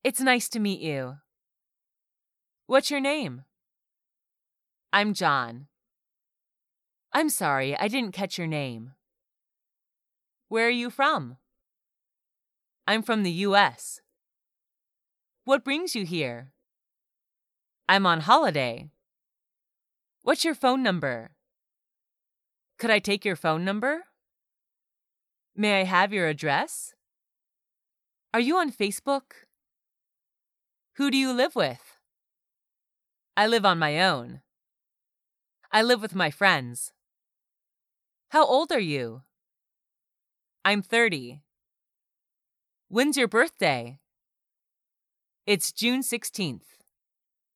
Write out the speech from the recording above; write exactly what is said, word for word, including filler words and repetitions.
It's nice to meet you. What's your name? I'm John. I'm sorry, I didn't catch your name. Where are you from? I'm from the U S. What brings you here? I'm on holiday. What's your phone number? Could I take your phone number? May I have your address? Are you on Facebook? Who do you live with? I live on my own. I live with my friends. How old are you? I'm thirty. When's your birthday? It's June sixteenth.